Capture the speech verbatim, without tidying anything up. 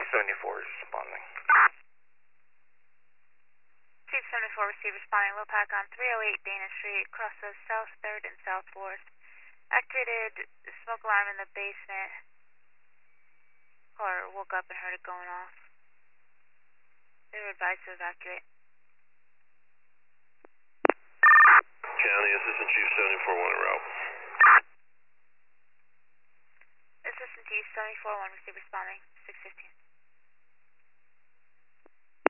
seventy-four is responding. Chief seventy-four, receive responding. Lopac on three oh eight Dana Street, crosses South third and South fourth. Activated smoke alarm in the basement. Caller woke up and heard it going off. They were advised to evacuate. County, Assistant Chief seventy-four, one en route. Assistant Chief seventy-four, one, receive responding. six fifteen.